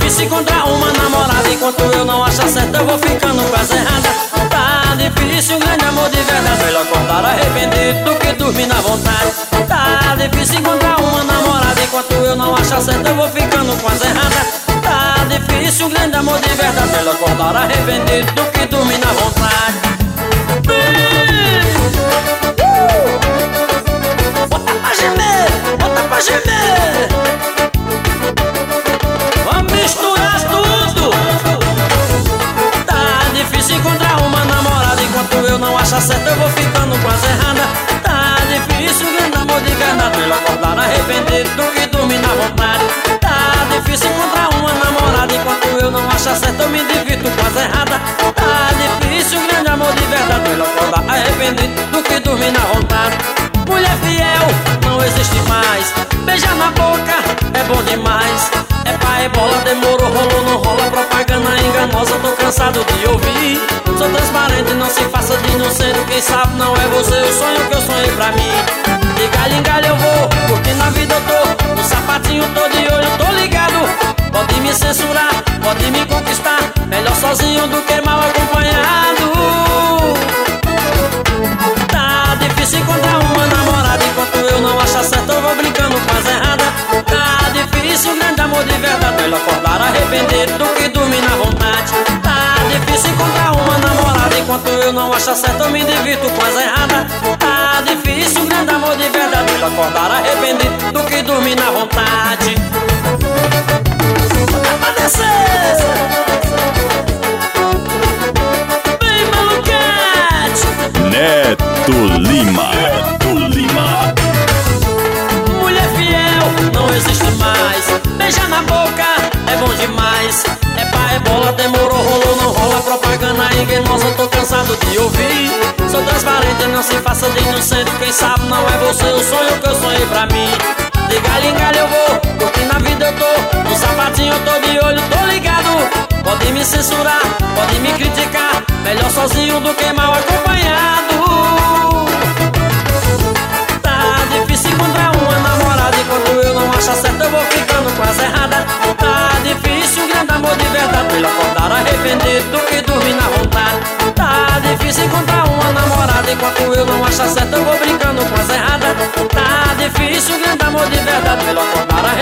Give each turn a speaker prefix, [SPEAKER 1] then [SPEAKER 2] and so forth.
[SPEAKER 1] difícil encontrar uma namorada. Enquanto eu não achar certo, eu vou ficando com as erradas. Tá difícil um grande amor de verdade. Melhor acordar arrependido do que dormir na vontade. Tá difícil encontrar uma namorada. Enquanto eu não achar certo, eu vou ficando com as erradas. Tá difícil um grande amor de verdade. Melhor acordar arrependido do que dormir na vontade. Bota pra gemer, bota pra gemer. Vamos misturar tudo. Tá difícil encontrar uma namorada. Enquanto eu não achar certo, eu vou ficando com as erradas. Tá difícil um grande amor de verdade. Melhor acordar arrependido do que dormir na vontade. Tá difícil encontrar uma namorada. Enquanto eu não achar certo, eu me divirto com as erradas. Tá difícil um grande amor de verdade. Melhor acordar arrependido do que dormir na vontade. Mulher fiel não existe mais. Beijar na boca é bom demais. É pá, é bola, demorou, rolou, não rola. Propaganda enganosa, tô cansado de ouvir. Sou transparente, não se faça de inocente. Quem sabe não é você o sonho que eu sonhei pra mim. De galho em galho eu vou, porque na vida eu tô. No sapatinho tô de olho, tô ligado. Pode me censurar, pode me conquistar. Melhor sozinho do que mal acompanhado. Tá difícil encontrar uma namorada. Enquanto eu não achar certo, eu vou brincando com as erradas. Tá difícil, grande amor de verdade. Melhor acordar arrependido do que dormir na vontade. Tá difícil encontrar uma namorada. Enquanto eu não achar certo, eu me divirto com as erradas. Tá difícil, grande amor de verdade. Melhor acordar arrependido do que dormir na vontade. Bota pra descer. Vem, maluquete.
[SPEAKER 2] Neto Lima.
[SPEAKER 1] Mulher fiel não existe mais. Beijar na boca é bom demais. É pá, é bola, demorou, rolou, não rola. Propaganda enganosa, tô cansado de ouvir. Sou transparente, não se faça de inocente. Quem sabe não é você o sonho que eu sonhei pra mim. De galho em galho eu vou, porque na vida eu tô. No sapatinho eu tô de olho, tô ligado. Pode me censurar, pode me criticar. Melhor sozinho do que mal acompanhado. Tá difícil encontrar uma namorada. Enquanto eu não achar certo, eu vou ficando com as erradas. Tá difícil um grande amor de verdade. Melhor acordar arrependido do que dormir na vontade. Tá difícil encontrar uma namorada. Enquanto eu não achar certo, eu vou brincando com as erradas. Tá difícil um grande amor de verdade. Melhor acordar arrependido